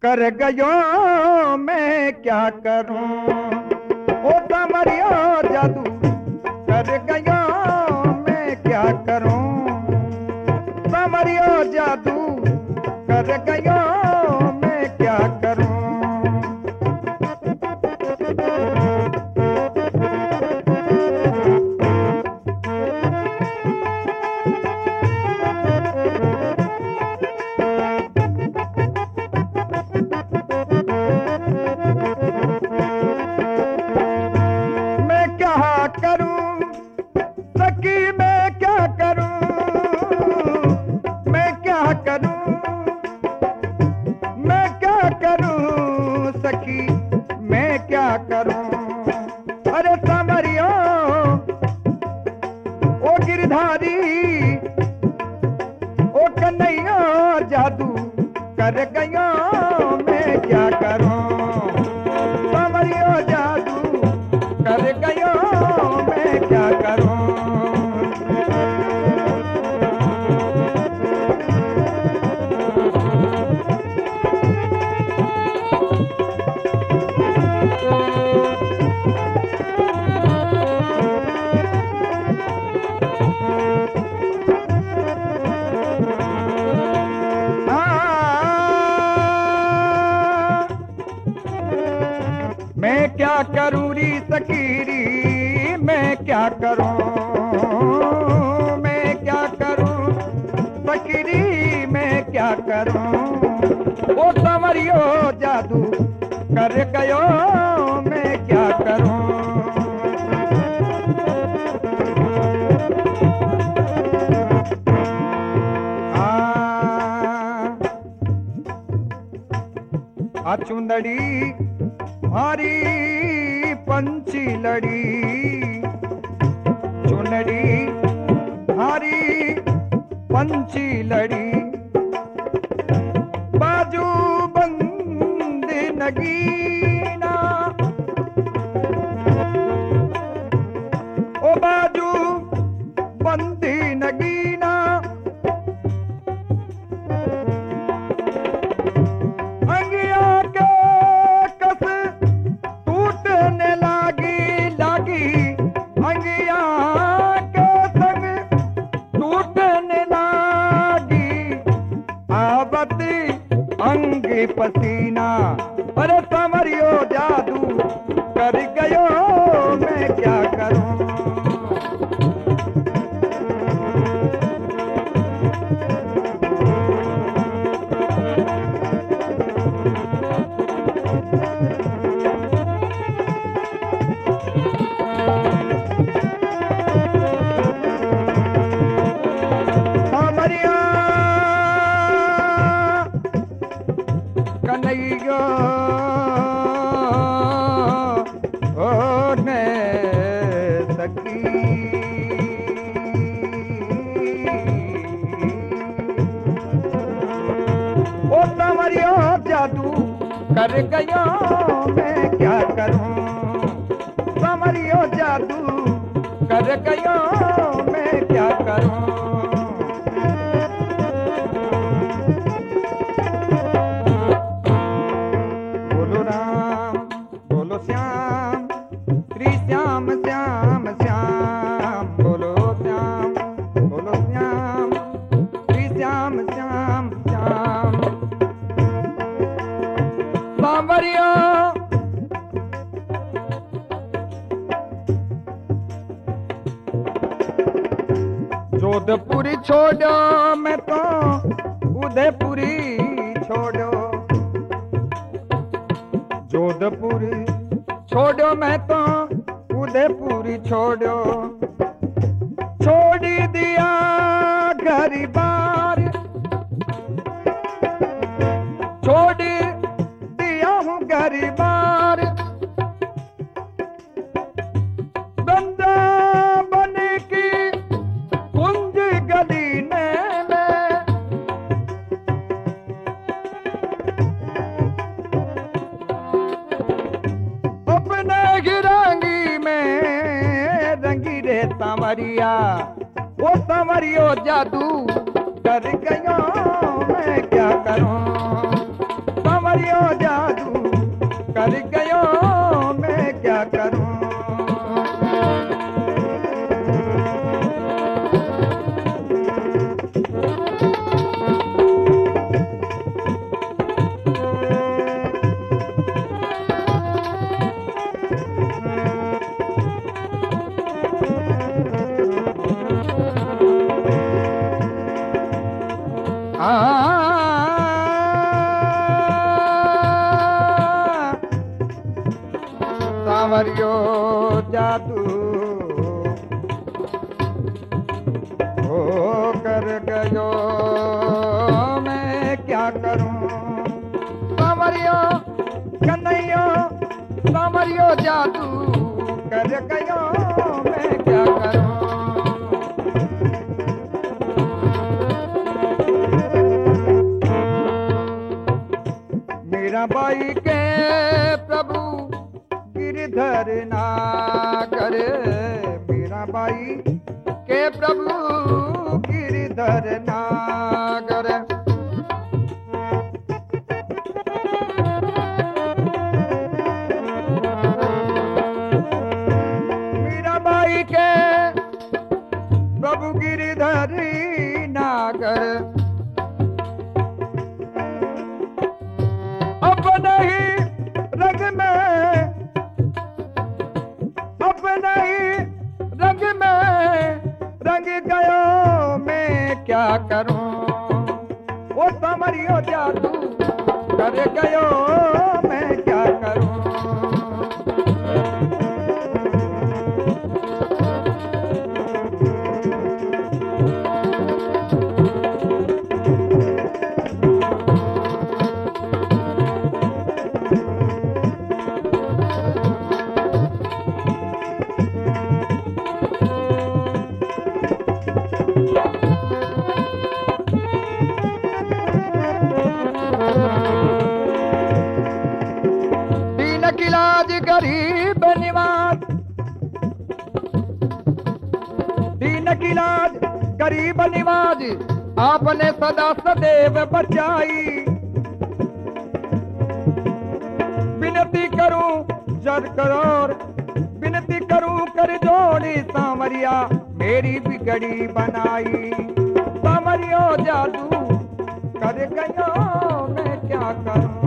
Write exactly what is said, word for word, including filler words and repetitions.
कर गयो मैं क्या करूं, ओ समरियो जादू कर गयो मैं क्या करूं, समरियो जादू कर गयो मैं क्या करूं। अरे समरियो ओ गिरधारी ओ कन्हैया जादू कर गयो मैं क्या करूं, समरियो जादू कर गयो मैं क्या करूं। मैं क्या करूं री सकीरी, मैं क्या करूं, मैं क्या करूं सकीरी, मैं क्या करूं। ओ समरियो जादू कर गयो मैं क्या करूं। आ चुंदड़ी मारी पंछी लड़ी, चुनड़ी मारी पंछी लड़ी, बाजू बंद नगीना, ओ बाजू बंदी नगीना, अंगिया के कस टूटने लागी लागी, अंगिया के संग टूटने लागी, आवत अंग पसीना। अरे समरियो जादू कर गयो मैं क्या करूं। कन्हैया ओ ने सकी, ओ समरियो जादू कर गयो मैं क्या करूं, समरियो जादू कर गयो मैं क्या करूं। श्याम श्री श्याम श्याम श्याम बोलो श्याम, बोलो श्याम श्री श्याम श्याम श्याम। सांवरिया जोधपुरी छोड़ो मैं तो उदयपुरी छोड़ो, जोधपुरी छोड़ो मैं तो उदयपुरी छोड़ो, छोड़ दिया घर बार, छोड़ दिया हूँ घर बार, गंगा बन की कुंज गली में समरिया, वो समरियो जादू कर गयो मैं क्या करूं, समरियो जादू कर गयो मैं क्या करूं। सांवरियो जादू हो कर गयो मैं क्या करूं। सांवरियो कन्हैया सांवरियो जादू कर गयो मैं क्या करूं। मीराबाई के प्रभु गिरधर नागर, मीराबाई के प्रभु गिरधर नागर। मीराबाई के प्रभु गिरधर नागर अपने ही रंग में अपने ही रंग में रंग गयो मैं क्या करूं। वो सांवरियो जादू कर गयो मैं क्या करूं। दीन की लाज गरीब निवाज, दीन की लाज गरीब निवाज आपने सदा सदैव बचाई। विनती करूं जर करोर विनती करूं कर जोड़ी सांवरिया मेरी बिगड़ी बनाई। सांवरियो जादू कर गयो मैं क्या करूं।